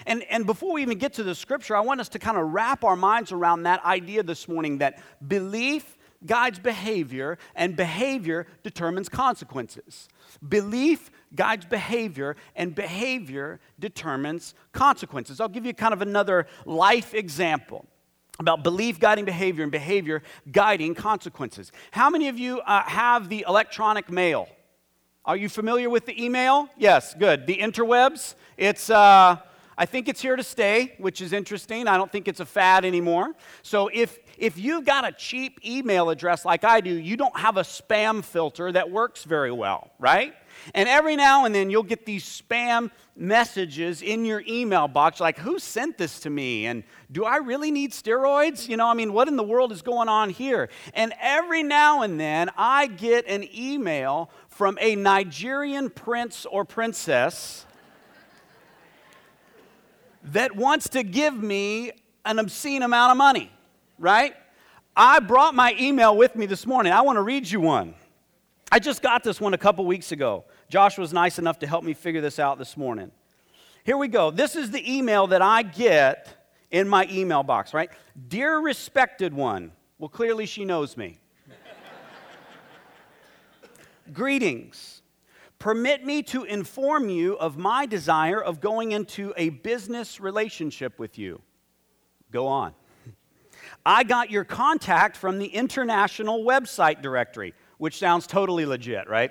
And before we even get to the scripture, I want us to kind of wrap our minds around that idea this morning that belief guides behavior and behavior determines consequences. Belief guides behavior and behavior determines consequences. I'll give you kind of another life example about belief guiding behavior and behavior guiding consequences. How many of you have the electronic mail? Are you familiar with the email? Yes, good. The interwebs, I think it's here to stay, which is interesting. I don't think it's a fad anymore. So if you've got a cheap email address like I do, you don't have a spam filter that works very well, right? And every now and then you'll get these spam messages in your email box like, who sent this to me? And do I really need steroids? What in the world is going on here? And every now and then I get an email from a Nigerian prince or princess that wants to give me an obscene amount of money, right? I brought my email with me this morning. I want to read you one. I just got this one a couple weeks ago. Josh was nice enough to help me figure this out this morning. Here we go. This is the email that I get in my email box, right? Dear respected one. Well, clearly she knows me. Greetings. Permit me to inform you of my desire of going into a business relationship with you. Go on. I got your contact from the international website directory, which sounds totally legit, right?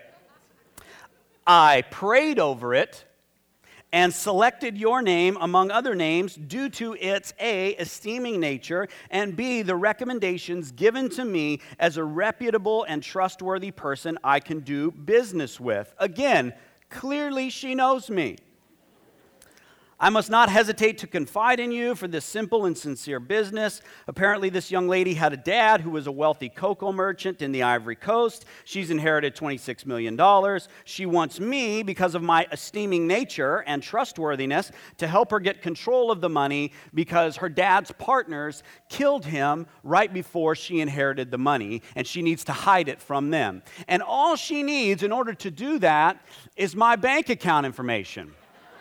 I prayed over it and selected your name among other names due to its A, esteeming nature, and B, the recommendations given to me as a reputable and trustworthy person I can do business with. Again, clearly she knows me. I must not hesitate to confide in you for this simple and sincere business. Apparently, this young lady had a dad who was a wealthy cocoa merchant in the Ivory Coast. She's inherited $26 million. She wants me, because of my esteeming nature and trustworthiness, to help her get control of the money because her dad's partners killed him right before she inherited the money, and she needs to hide it from them. And all she needs in order to do that is my bank account information.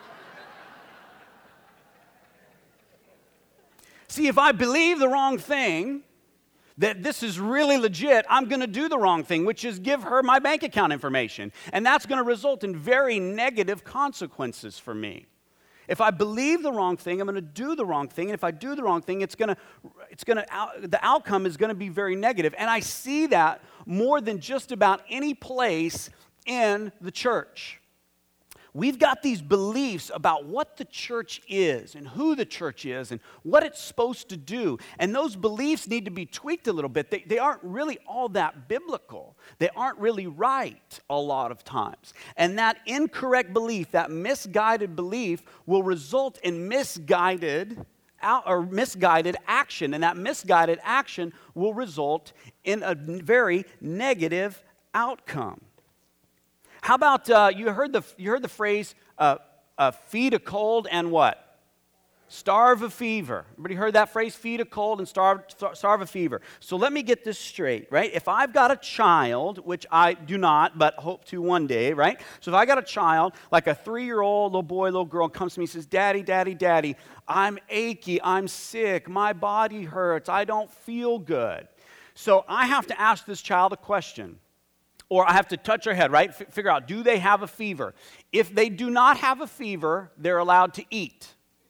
See, if I believe the wrong thing, that this is really legit, I'm going to do the wrong thing, which is give her my bank account information. And that's going to result in very negative consequences for me. If I believe the wrong thing, I'm going to do the wrong thing. And if I do the wrong thing, the outcome is going to be very negative. And I see that more than just about any place in the church. We've got these beliefs about what the church is and who the church is and what it's supposed to do. And those beliefs need to be tweaked a little bit. They aren't really all that biblical. They aren't really right a lot of times. And that incorrect belief, that misguided belief, will result in misguided action. And that misguided action will result in a very negative outcome. How about, you heard the phrase, feed a cold and what? Starve a fever. Everybody heard that phrase? Feed a cold and starve a fever. So let me get this straight, right? If I've got a child, which I do not, but hope to one day, right? So if I got a child, like a 3-year-old little boy, little girl, comes to me and says, Daddy, Daddy, Daddy, I'm achy, I'm sick, my body hurts, I don't feel good. So I have to ask this child a question. Or I have to touch their head, right? Figure out, do they have a fever? If they do not have a fever, they're allowed to eat.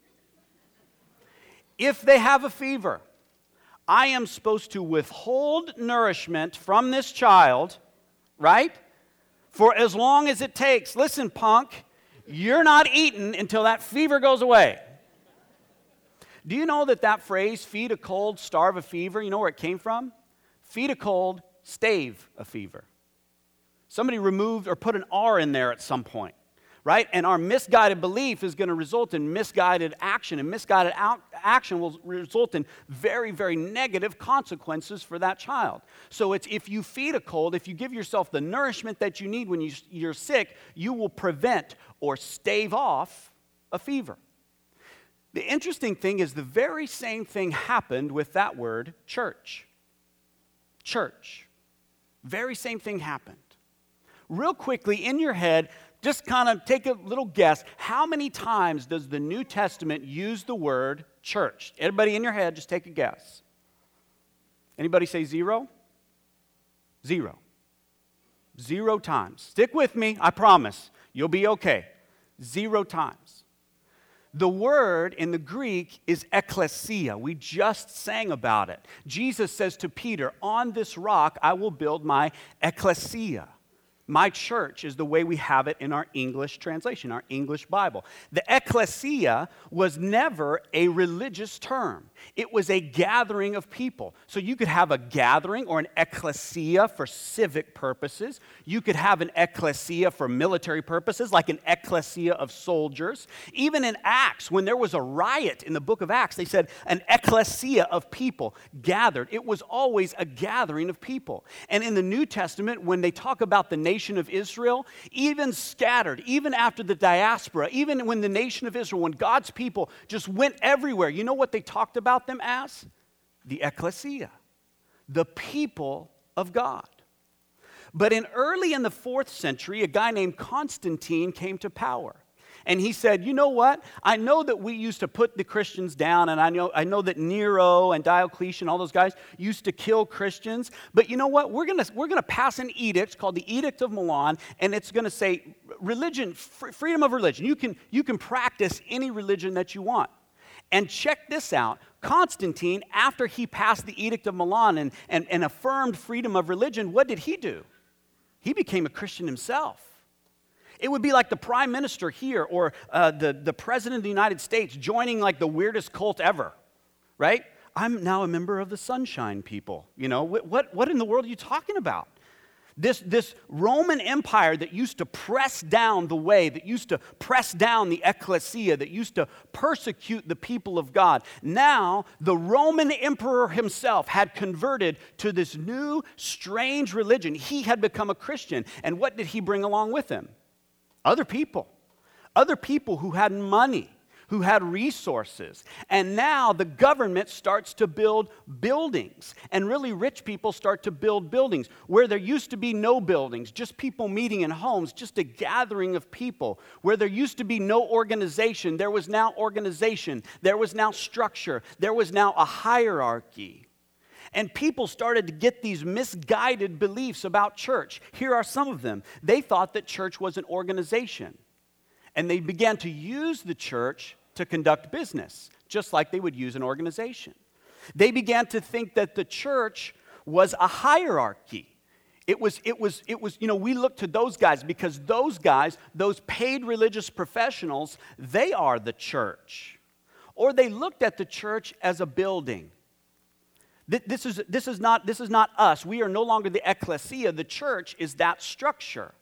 If they have a fever, I am supposed to withhold nourishment from this child, right? For as long as it takes. Listen, punk, you're not eating until that fever goes away. Do you know that phrase, feed a cold, starve a fever, you know where it came from? Feed a cold, stave a fever. Somebody removed or put an R in there at some point, right? And our misguided belief is going to result in misguided action, and misguided action will result in very, very negative consequences for that child. So it's if you feed a cold, if you give yourself the nourishment that you need when you're sick, you will prevent or stave off a fever. The interesting thing is the very same thing happened with that word, church. Church. Very same thing happened. Real quickly, in your head, just kind of take a little guess. How many times does the New Testament use the word church? Everybody in your head, just take a guess. Anybody say 0? 0. 0 times. Stick with me, I promise. You'll be okay. 0 times. The word in the Greek is ekklesia. We just sang about it. Jesus says to Peter, on this rock I will build my ekklesia. My church is the way we have it in our English translation, our English Bible. The ekklesia was never a religious term. It was a gathering of people. So you could have a gathering or an ekklesia for civic purposes. You could have an ekklesia for military purposes, like an ekklesia of soldiers. Even in Acts, when there was a riot in the book of Acts, they said an ekklesia of people gathered. It was always a gathering of people. And in the New Testament, when they talk about the nation of Israel, even scattered, even after the diaspora, even when the nation of Israel, when God's people just went everywhere, you know what they talked about them as? The ecclesia, the people of God. But early in the 4th century, a guy named Constantine came to power. And he said, you know what? I know that we used to put the Christians down, and I know that Nero and Diocletian, all those guys, used to kill Christians. But you know what? We're gonna pass an edict called the Edict of Milan, and it's gonna say religion, freedom of religion. You can practice any religion that you want. And check this out. Constantine, after he passed the Edict of Milan and affirmed freedom of religion, what did he do? He became a Christian himself. It would be like the prime minister here or the president of the United States joining like the weirdest cult ever, right? I'm now a member of the Sunshine People. You know, what in the world are you talking about? This Roman Empire that used to press down the way, that used to press down the ecclesia, that used to persecute the people of God. Now, the Roman emperor himself had converted to this new, strange religion. He had become a Christian. And what did he bring along with him? Other people who had money, who had resources. And now the government starts to build buildings. And really rich people start to build buildings where there used to be no buildings, just people meeting in homes, just a gathering of people. Where there used to be no organization, there was now organization. There was now structure. There was now a hierarchy. And people started to get these misguided beliefs about church. Here are some of them. They thought that church was an organization. And they began to use the church to conduct business, just like they would use an organization. They began to think that the church was a hierarchy. It was, we look to those guys because those guys, those paid religious professionals, they are the church. Or they looked at the church as a building. This is not us. We are no longer the ecclesia. The church is that structure.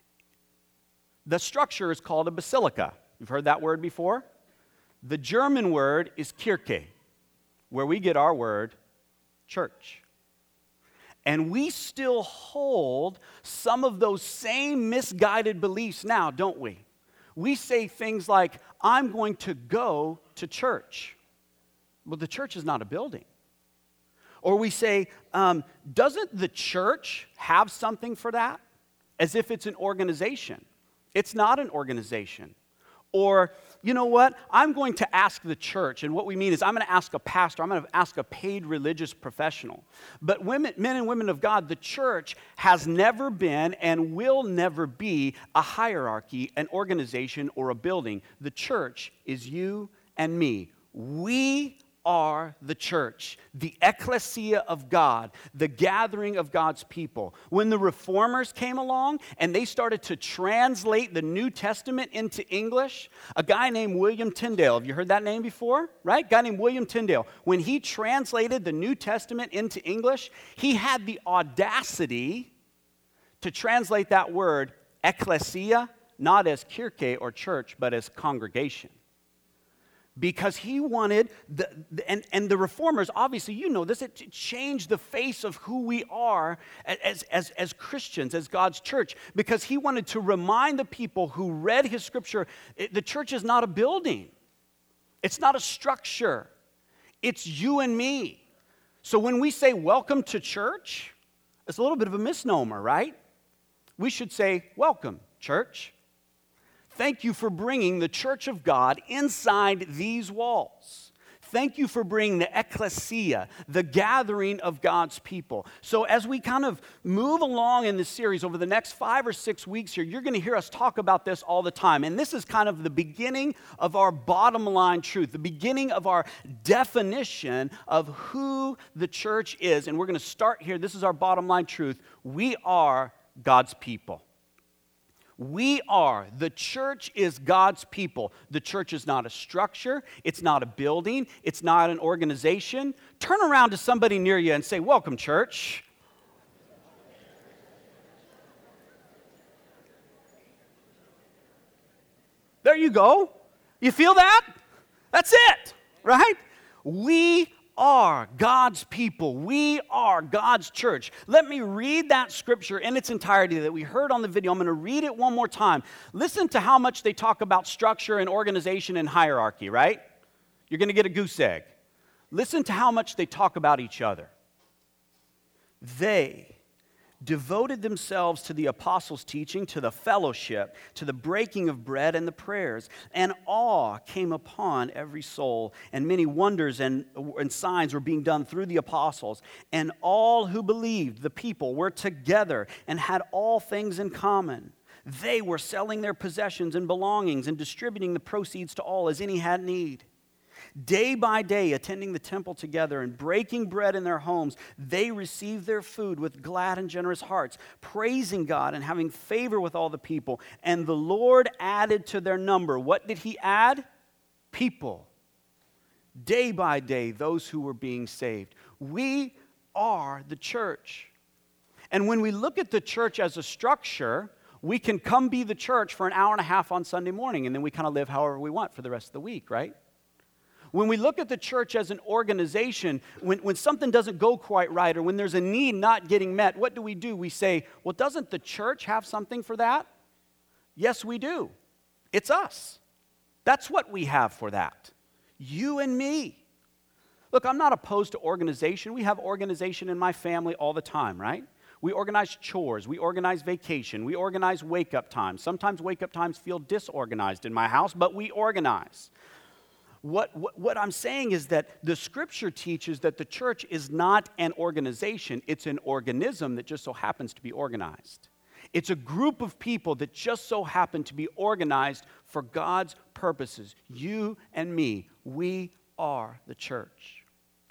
The structure is called a basilica. You've heard that word before? The German word is Kirche, where we get our word church. And we still hold some of those same misguided beliefs now, don't we? We say things like, I'm going to go to church. Well, the church is not a building. Or we say, doesn't the church have something for that? As if it's an organization. It's not an organization. Or, you know what? I'm going to ask the church, and what we mean is I'm going to ask a pastor, I'm going to ask a paid religious professional. But men and women of God, the church has never been and will never be a hierarchy, an organization, or a building. The church is you and me. We are the church, the ecclesia of God, the gathering of God's people. When the reformers came along and they started to translate the New Testament into English, a guy named William Tyndale, have you heard that name before? Right? A guy named William Tyndale. When he translated the New Testament into English, he had the audacity to translate that word ecclesia not as kirche or church, but as congregation. Because he wanted, and the reformers, obviously, you know this, it changed the face of who we are as Christians, as God's church. Because he wanted to remind the people who read his scripture, the church is not a building. It's not a structure. It's you and me. So when we say welcome to church, it's a little bit of a misnomer, right? We should say, welcome, church. Thank you for bringing the church of God inside these walls. Thank you for bringing the ecclesia, the gathering of God's people. So as we kind of move along in this series over the next 5 or 6 weeks here, you're going to hear us talk about this all the time. And this is kind of the beginning of our bottom line truth, the beginning of our definition of who the church is. And we're going to start here. This is our bottom line truth. We are God's people. The church is God's people. The church is not a structure. It's not a building. It's not an organization. Turn around to somebody near you and say, "Welcome, church." There you go. You feel that? That's it, right? We are God's people. We are God's church. Let me read that scripture in its entirety that we heard on the video. I'm going to read it one more time. Listen to how much they talk about structure and organization and hierarchy, right? You're going to get a goose egg. Listen to how much they talk about each other. They devoted themselves to the apostles' teaching, to the fellowship, to the breaking of bread and the prayers. And awe came upon every soul, and many wonders and signs were being done through the apostles. And all who believed, the people, were together and had all things in common. They were selling their possessions and belongings and distributing the proceeds to all as any had need. Day by day, attending the temple together and breaking bread in their homes, they received their food with glad and generous hearts, praising God and having favor with all the people. And the Lord added to their number. What did he add? People. Day by day, those who were being saved. We are the church. And when we look at the church as a structure, we can come be the church for an hour and a half on Sunday morning, and then we kind of live however we want for the rest of the week, right? When we look at the church as an organization, when something doesn't go quite right or when there's a need not getting met, what do? We say, well, doesn't the church have something for that? Yes, we do. It's us. That's what we have for that. You and me. Look, I'm not opposed to organization. We have organization in my family all the time, right? We organize chores. We organize vacation. We organize wake-up times. Sometimes wake-up times feel disorganized in my house, but we organize. What I'm saying is that the scripture teaches that the church is not an organization. It's an organism that just so happens to be organized. It's a group of people that just so happen to be organized for God's purposes. You and me, we are the church.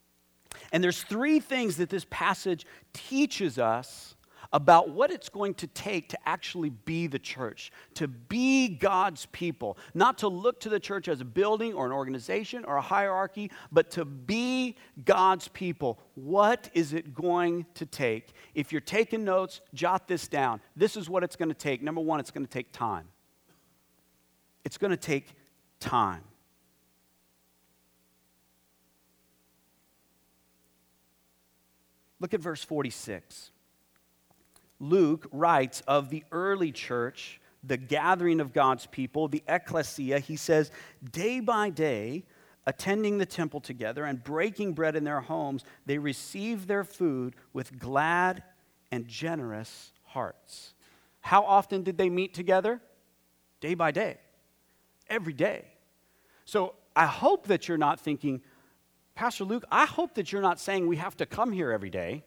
And there's 3 things that this passage teaches us about what it's going to take to actually be the church, to be God's people. Not to look to the church as a building or an organization or a hierarchy, but to be God's people. What is it going to take? If you're taking notes, jot this down. This is what it's going to take. Number 1, it's going to take time. It's going to take time. Look at verse 46. Luke writes of the early church, the gathering of God's people, the ecclesia. He says, day by day, attending the temple together and breaking bread in their homes, they received their food with glad and generous hearts. How often did they meet together? Day by day. Every day. So I hope that you're not thinking, Pastor Luke, I hope that you're not saying we have to come here every day.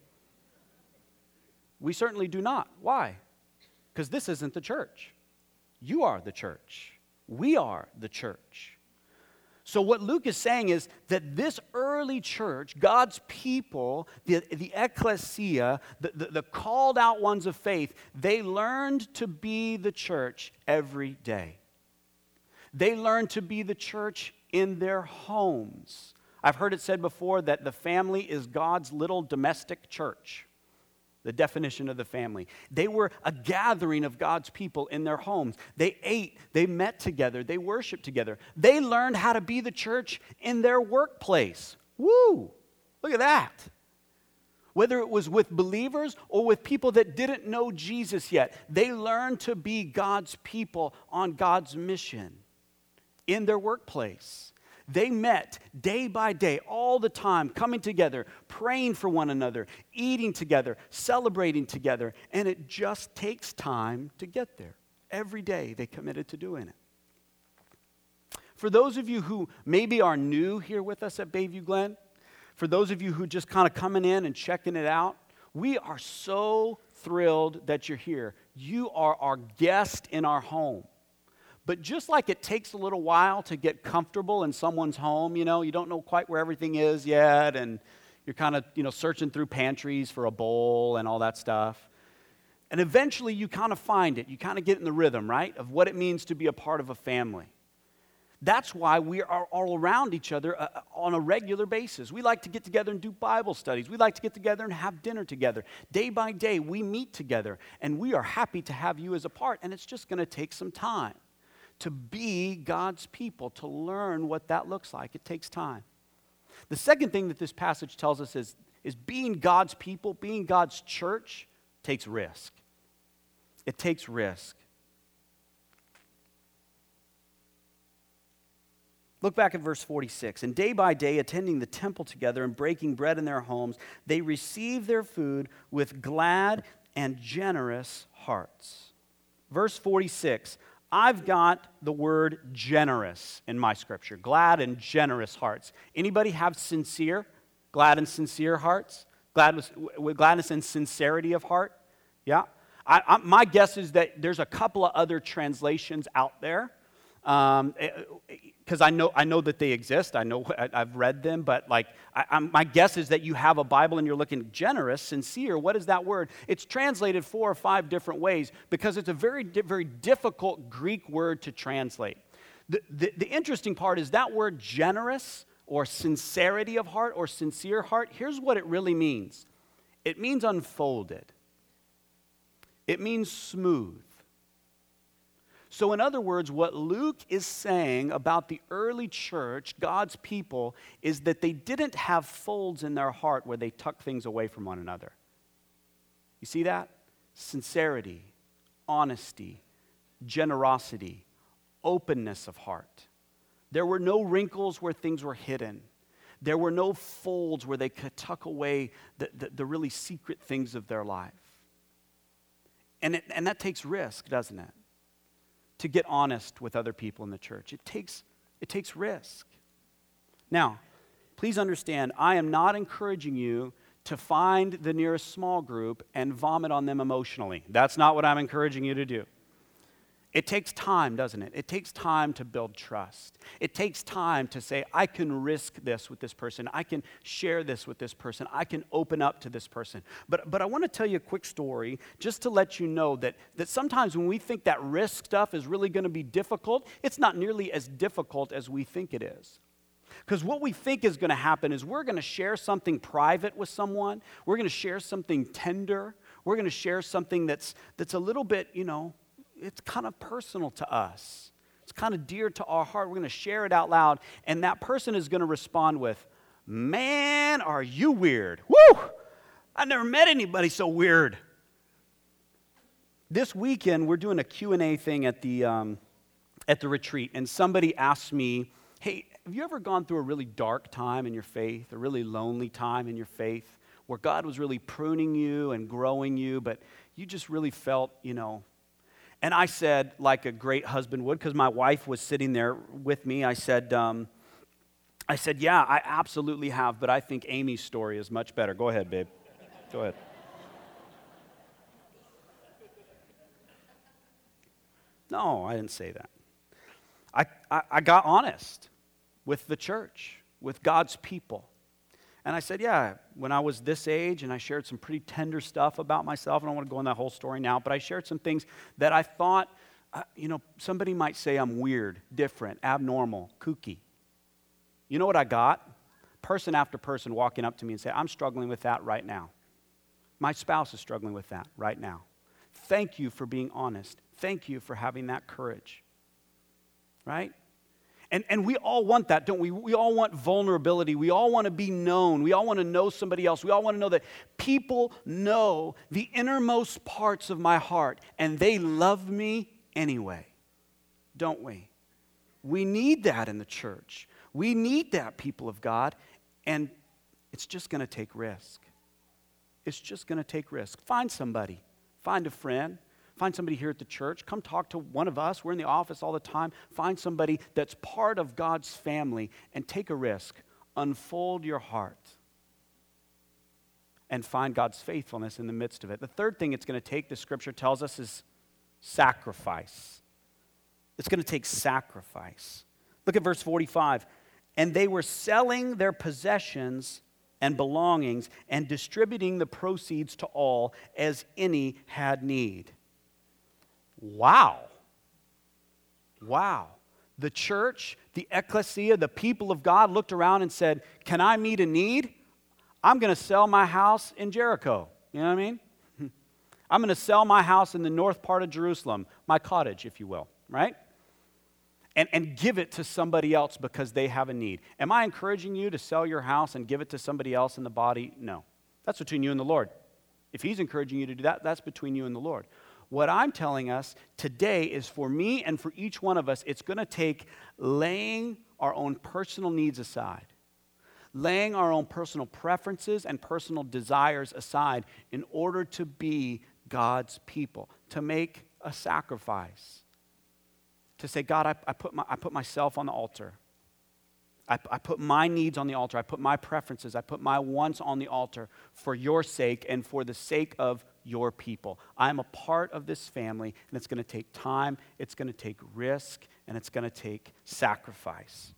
We certainly do not. Why? Because this isn't the church. You are the church. We are the church. So what Luke is saying is that this early church, God's people, the ecclesia, the called out ones of faith, they learned to be the church every day. They learned to be the church in their homes. I've heard it said before that the family is God's little domestic church. The definition of the family. They were a gathering of God's people in their homes. They ate, they met together, they worshiped together. They learned how to be the church in their workplace. Woo! Look at that. Whether it was with believers or with people that didn't know Jesus yet, they learned to be God's people on God's mission in their workplace. They met day by day, all the time, coming together, praying for one another, eating together, celebrating together, and it just takes time to get there. Every day they committed to doing it. For those of you who maybe are new here with us at Bayview Glen, for those of you who just kind of coming in and checking it out, we are so thrilled that you're here. You are our guest in our home. But just like it takes a little while to get comfortable in someone's home, you don't know quite where everything is yet, and you're kind of, searching through pantries for a bowl and all that stuff. And eventually you kind of find it. You kind of get in the rhythm, right, of what it means to be a part of a family. That's why we are all around each other on a regular basis. We like to get together and do Bible studies. We like to get together and have dinner together. Day by day, we meet together, and we are happy to have you as a part, and it's just going to take some time to be God's people, to learn what that looks like. It takes time. The second thing that this passage tells us is being God's people, being God's church, takes risk. It takes risk. Look back at verse 46. And day by day, attending the temple together and breaking bread in their homes, they received their food with glad and generous hearts. Verse 46. I've got the word generous in my scripture. Glad and generous hearts. Anybody have sincere, glad and sincere hearts? Glad with gladness and sincerity of heart? Yeah? My guess is that there's a couple of other translations out there. Because I know that they exist. I've read them, but my guess is that you have a Bible and you're looking generous, sincere. What is that word? It's translated 4 or 5 different ways because it's a very, very difficult Greek word to translate. The interesting part is that word generous or sincerity of heart or sincere heart, here's what it really means. It means unfolded. It means smooth. So in other words, what Luke is saying about the early church, God's people, is that they didn't have folds in their heart where they tuck things away from one another. You see that? Sincerity, honesty, generosity, openness of heart. There were no wrinkles where things were hidden. There were no folds where they could tuck away the really secret things of their life. And that takes risk, doesn't it? To get honest with other people in the church. It takes risk. Now, please understand, I am not encouraging you to find the nearest small group and vomit on them emotionally. That's not what I'm encouraging you to do. It takes time, doesn't it? It takes time to build trust. It takes time to say, I can risk this with this person. I can share this with this person. I can open up to this person. But I want to tell you a quick story just to let you know that sometimes when we think that risk stuff is really going to be difficult, it's not nearly as difficult as we think it is. Because what we think is going to happen is we're going to share something private with someone. We're going to share something tender. We're going to share something that's a little bit, it's kind of personal to us. It's kind of dear to our heart. We're going to share it out loud, and that person is going to respond with, man, are you weird. Woo! I never met anybody so weird. This weekend, we're doing a Q&A thing at the retreat, and somebody asked me, hey, have you ever gone through a really dark time in your faith, a really lonely time in your faith, where God was really pruning you and growing you, but you just really felt, And I said, like a great husband would, because my wife was sitting there with me, I said, yeah, I absolutely have, but I think Amy's story is much better. Go ahead, babe. Go ahead. No, I didn't say that. I got honest with the church, with God's people. And I said, yeah, when I was this age, and I shared some pretty tender stuff about myself, and I don't want to go in that whole story now, but I shared some things that I thought, somebody might say I'm weird, different, abnormal, kooky. You know what I got? Person after person walking up to me and say, I'm struggling with that right now. My spouse is struggling with that right now. Thank you for being honest. Thank you for having that courage. Right? And we all want that, don't we? We all want vulnerability. We all want to be known. We all want to know somebody else. We all want to know that people know the innermost parts of my heart, and they love me anyway, don't we? We need that in the church. We need that, people of God, and it's just going to take risk. It's just going to take risk. Find somebody. Find a friend. Find somebody here at the church. Come talk to one of us. We're in the office all the time. Find somebody that's part of God's family and take a risk. Unfold your heart and find God's faithfulness in the midst of it. The third thing it's going to take, the scripture tells us, is sacrifice. It's going to take sacrifice. Look at verse 45. And they were selling their possessions and belongings and distributing the proceeds to all as any had need. Wow. Wow. The church, the ecclesia, the people of God looked around and said, can I meet a need? I'm going to sell my house in Jericho. You know what I mean? I'm going to sell my house in the north part of Jerusalem, my cottage, if you will, right? And give it to somebody else because they have a need. Am I encouraging you to sell your house and give it to somebody else in the body? No. That's between you and the Lord. If he's encouraging you to do that, that's between you and the Lord. What I'm telling us today is for me and for each one of us, it's going to take laying our own personal needs aside, laying our own personal preferences and personal desires aside in order to be God's people, to make a sacrifice. To say, God, I put myself on the altar. I put my needs on the altar. I put my preferences. I put my wants on the altar for your sake and for the sake of your people. I'm a part of this family, and it's going to take time, it's going to take risk, and it's going to take sacrifice.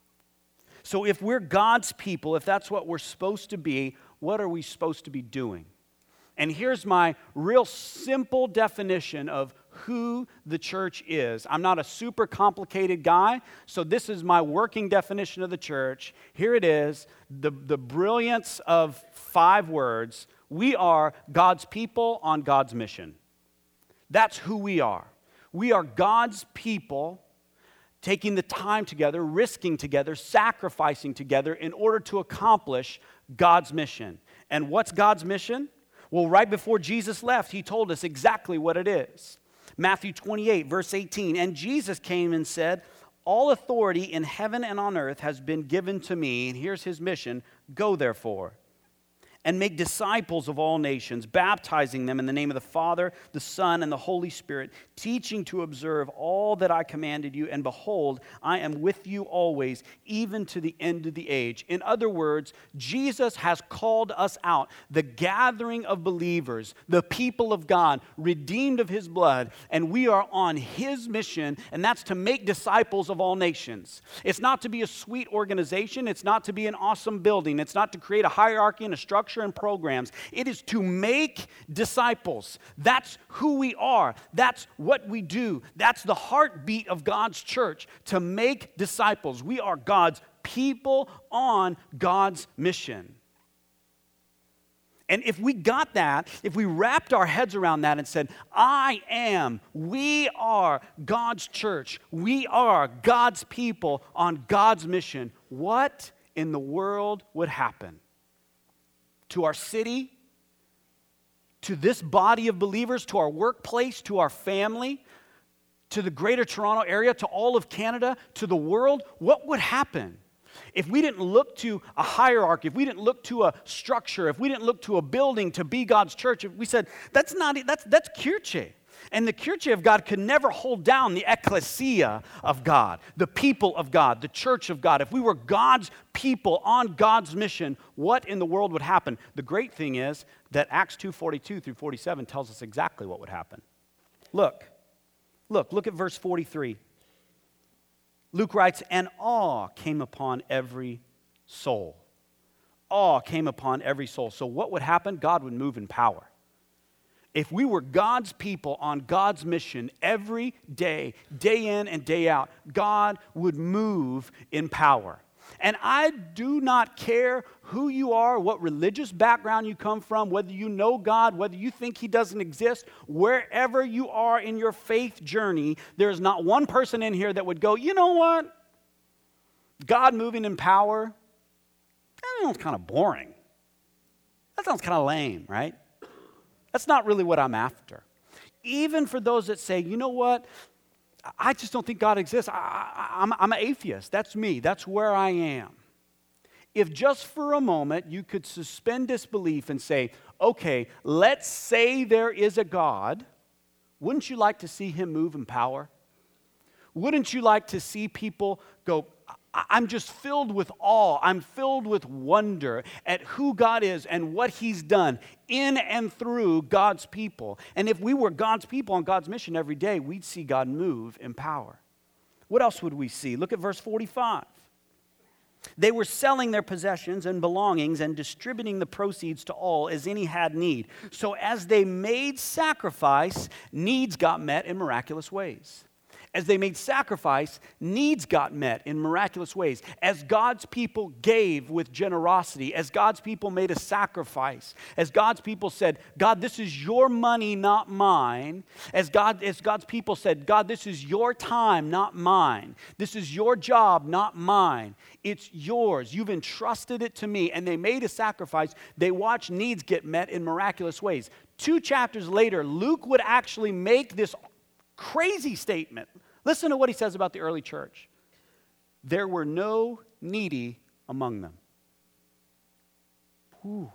So if we're God's people, if that's what we're supposed to be, what are we supposed to be doing? And here's my real simple definition of who the church is. I'm not a super complicated guy, so this is my working definition of the church. Here it is, the brilliance of 5 words. We are God's people on God's mission. That's who we are. We are God's people taking the time together, risking together, sacrificing together in order to accomplish God's mission. And what's God's mission? Well, right before Jesus left, he told us exactly what it is. Matthew 28, verse 18, and Jesus came and said, all authority in heaven and on earth has been given to me, and here's his mission, go therefore, and make disciples of all nations, baptizing them in the name of the Father, the Son, and the Holy Spirit, teaching to observe all that I commanded you, and behold, I am with you always, even to the end of the age. In other words, Jesus has called us out, the gathering of believers, the people of God, redeemed of his blood, and we are on his mission, and that's to make disciples of all nations. It's not to be a sweet organization. It's not to be an awesome building. It's not to create a hierarchy and a structure and programs. It is to make disciples. That's who we are. That's what we do. That's the heartbeat of God's church, to make disciples. We are God's people on God's mission. And if we got that, if we wrapped our heads around that and said, we are God's church, we are God's people on God's mission, what in the world would happen? To our city, to this body of believers, to our workplace, to our family, to the greater Toronto area, to all of Canada, to the world, what would happen if we didn't look to a hierarchy, if we didn't look to a structure, if we didn't look to a building to be God's church? If we said, that's Kirche. And the Kirche of God could never hold down the ecclesia of God, the people of God, the church of God. If we were God's people on God's mission, what in the world would happen? The great thing is that Acts 2:42 through 47 tells us exactly what would happen. Look at verse 43. Luke writes, and awe came upon every soul. Awe came upon every soul. So what would happen? God would move in power. If we were God's people on God's mission every day, day in and day out, God would move in power. And I do not care who you are, what religious background you come from, whether you know God, whether you think he doesn't exist, wherever you are in your faith journey, there's not one person in here that would go, you know what? God moving in power, that sounds kind of boring. That sounds kind of lame, right? That's not really what I'm after. Even for those that say, you know what, I just don't think God exists. I'm an atheist. That's me. That's where I am. If just for a moment you could suspend disbelief and say, okay, let's say there is a God, Wouldn't you like to see him move in power? Wouldn't you like to see people go, I'm just filled with awe. I'm filled with wonder at who God is and what he's done in and through God's people. And if we were God's people on God's mission every day, we'd see God move in power. What else would we see? Look at verse 45. They were selling their possessions and belongings and distributing the proceeds to all as any had need. So as they made sacrifice, needs got met in miraculous ways. As they made sacrifice, needs got met in miraculous ways. As God's people gave with generosity, as God's people made a sacrifice, as God's people said, God, this is your money, not mine. As God's people said, God, this is your time, not mine. This is your job, not mine. It's yours. You've entrusted it to me. And they made a sacrifice. They watched needs get met in miraculous ways. 2 chapters later, Luke would actually make this crazy statement. Listen to what he says about the early church. There were no needy among them. Ooh.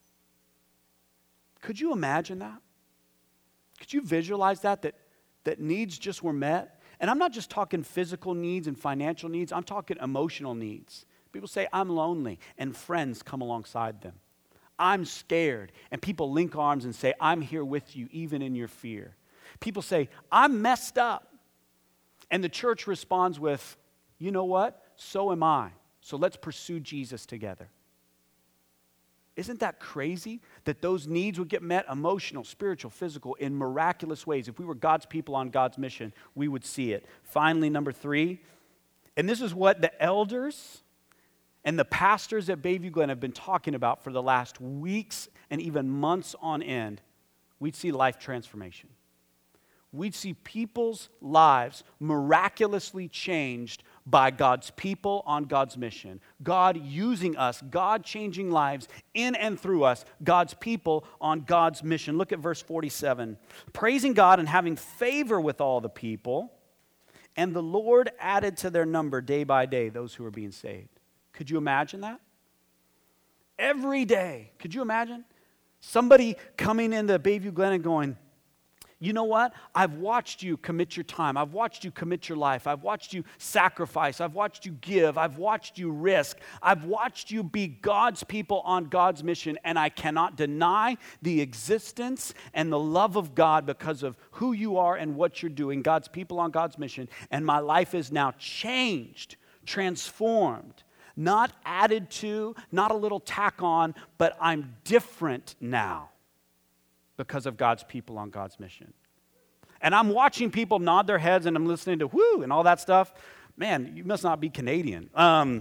Could you imagine that? Could you visualize that needs just were met? And I'm not just talking physical needs and financial needs. I'm talking emotional needs. People say, I'm lonely, and friends come alongside them. I'm scared, and people link arms and say, I'm here with you, even in your fear. People say, I'm messed up. And the church responds with, you know what? So am I. So let's pursue Jesus together. Isn't that crazy that those needs would get met, emotional, spiritual, physical, in miraculous ways? If we were God's people on God's mission, we would see it. Finally, number 3, and this is what the elders and the pastors at Bayview Glen have been talking about for the last weeks and even months on end. We'd see life transformation. We'd see people's lives miraculously changed by God's people on God's mission. God using us, God changing lives in and through us, God's people on God's mission. Look at verse 47. Praising God and having favor with all the people, and the Lord added to their number day by day those who were being saved. Could you imagine that? Every day. Could you imagine? Somebody coming into Bayview Glen and going, you know what? I've watched you commit your time. I've watched you commit your life. I've watched you sacrifice. I've watched you give. I've watched you risk. I've watched you be God's people on God's mission, and I cannot deny the existence and the love of God because of who you are and what you're doing, God's people on God's mission, and my life is now changed, transformed, not added to, not a little tack on, but I'm different now because of God's people on God's mission. And I'm watching people nod their heads and I'm listening to whoo and all that stuff. Man, you must not be Canadian. I'm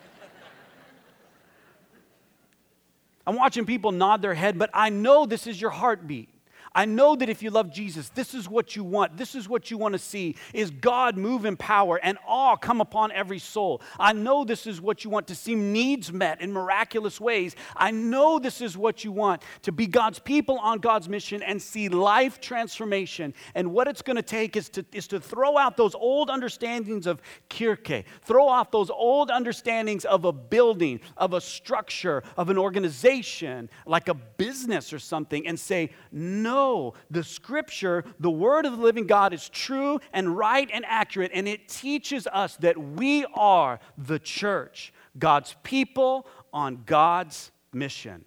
watching people nod their head, but I know this is your heartbeat. I know that if you love Jesus, this is what you want. This is what you want to see, is God move in power and awe come upon every soul. I know this is what you want, to see needs met in miraculous ways. I know this is what you want, to be God's people on God's mission and see life transformation. And what it's going to take is to throw out those old understandings of kirke, throw out those old understandings of a building, of a structure, of an organization, like a business or something, and say, no, the Scripture, the Word of the living God is true and right and accurate, and it teaches us that we are the church, God's people on God's mission.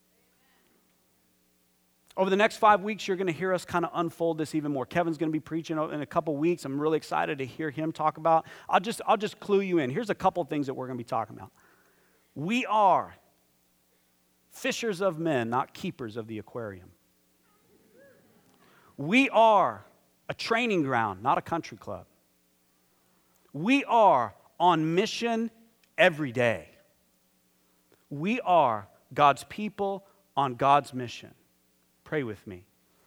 Over the next 5 weeks, you're going to hear us kind of unfold this even more. Kevin's going to be preaching in a couple weeks. I'm really excited to hear him talk about. I'll just clue you in. Here's a couple things that we're going to be talking about. We are fishers of men, not keepers of the aquarium. We are a training ground, not a country club. We are on mission every day. We are God's people on God's mission. Pray with me.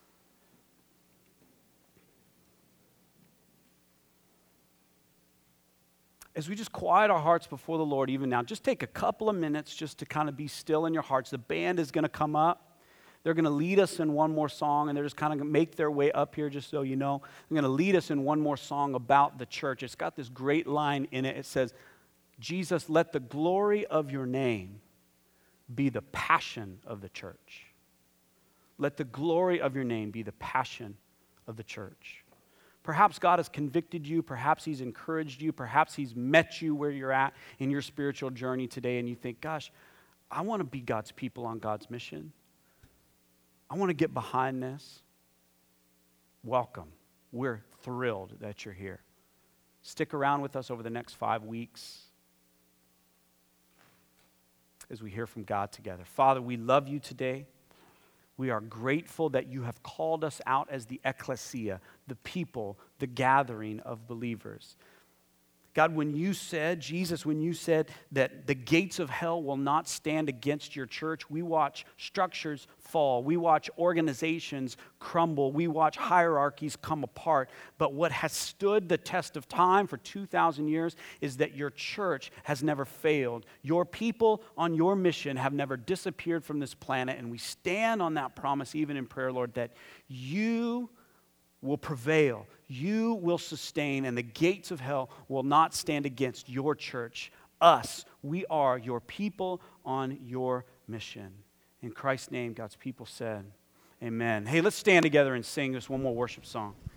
As we just quiet our hearts before the Lord even now, just take a couple of minutes just to kind of be still in your hearts. The band is going to come up. They're going to lead us in one more song, and they're just kind of going to make their way up here, just so you know. They're going to lead us in one more song about the church. It's got this great line in it. It says, Jesus, let the glory of your name be the passion of the church. Let the glory of your name be the passion of the church. Perhaps God has convicted you. Perhaps He's encouraged you. Perhaps He's met you where you're at in your spiritual journey today, and you think, gosh, I want to be God's people on God's mission. I want to get behind this. Welcome. We're thrilled that you're here. Stick around with us over the next 5 weeks as we hear from God together. Father, we love you today. We are grateful that you have called us out as the ecclesia, the people, the gathering of believers. God, when you said, Jesus, when you said that the gates of hell will not stand against your church, we watch structures fall. We watch organizations crumble. We watch hierarchies come apart. But what has stood the test of time for 2,000 years is that your church has never failed. Your people on your mission have never disappeared from this planet. And we stand on that promise even in prayer, Lord, that you will prevail, you will sustain, and the gates of hell will not stand against your church. Us, we are your people on your mission. In Christ's name, God's people said, amen. Hey, let's stand together and sing this one more worship song.